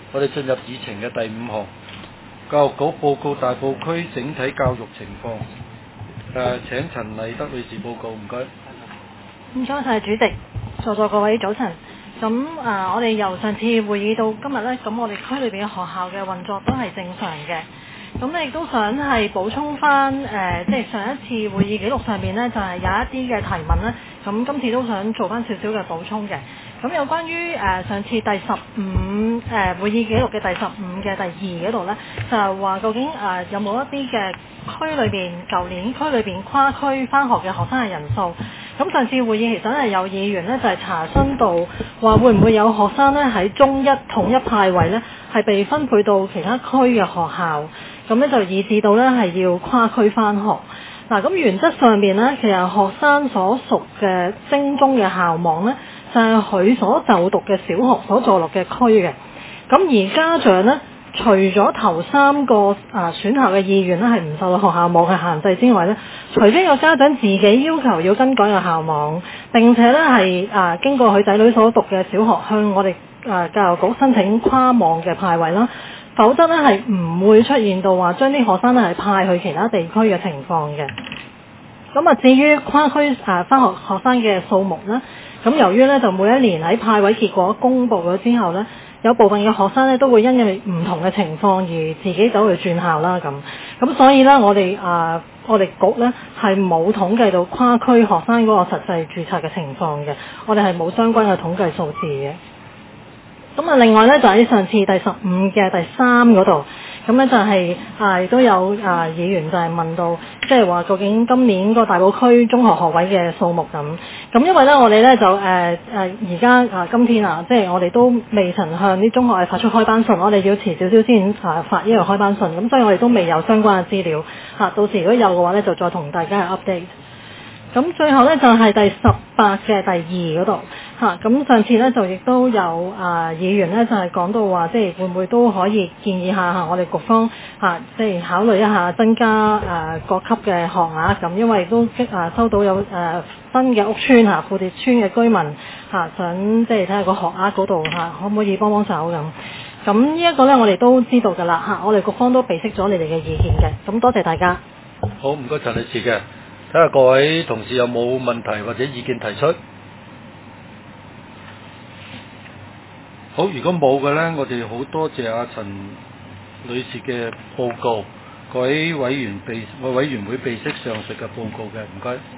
我哋進入議程嘅第5項，教育局報告大埔區整體教育情況。請陳麗德女士報告，唔該。 唔該晒主席，在座各位早晨。咁我哋由上次會議到今日呢，咁我哋區裏邊嘅學校嘅運作都係正常嘅。咁你亦都想係補充翻即係上一次會議記錄上面呢，就係有一啲嘅提問呢。咁今次都想做翻少少嘅補充嘅。咁有關於上次第15會議記錄嘅第15嘅第2嗰度呢，就係話究竟有冇一啲嘅區裏邊舊年區裏邊跨區翻學嘅學生嘅人數？咁上次會議其實係有議員呢，就係查詢到話會唔會有學生呢喺中一統一派位呢，係被分配到其他區嘅學校，咁呢就以致到呢係要跨區翻學。嗱，咁原則上面呢，其實學生所屬嘅精中嘅校網呢，就係佢所就讀嘅小學所坐落嘅區嘅。咁而家長呢，除咗頭3個選校嘅意願呢係唔受到學校網嘅限制之外呢，除非有家長自己要求要更改個校網，並且呢係經過佢仔女所讀嘅小學向我哋教育局申請跨網嘅派位啦，否則呢係唔會出現到話將啲學生呢係派去其他地區嘅情況嘅。咁至於跨區返學學生嘅數目呢，咁由於呢就每一年喺派位結果公佈咗之後呢，有部分嘅學生呢都會因為唔同嘅情況而自己走去轉校啦咁所以呢，我哋局呢係冇統計到跨區學生嗰個實際註冊嘅情況嘅，我哋係冇相關嘅統計數字嘅。咁另外呢，就喺上次第15嘅第3嗰度，咁呢就係亦都有議員就係問到，即係話究竟今年個大埔區中學學位嘅數目咁因為呢，我哋呢就而家今天即係我哋都未曾向啲中學係發出開班信，我哋要遲少少先發呢個開班信，咁所以我哋都未有相關嘅資料到時如果有嘅話呢，就再同大家去 update。咁最後呢，就係第18嘅第2嗰度咁上次呢，就亦都有議員呢，就係講到話，即係會唔會都可以建議下我哋局方即係考慮一下增加各級嘅學額咁，因為都收到有新嘅屋邨富蝶邨嘅居民想即係睇下個學額嗰度可唔可以幫手咁呢一個呢，我哋都知道㗎啦我哋局方都備悉咗你哋嘅意見嘅，咁多謝大家。 好，唔該陳女士嘅。睇下各位同事有冇問題或者意見提出。好，如果冇嘅呢，我哋好多謝阿陳女士嘅報告，各位委員會備悉上述嘅報告嘅，唔該。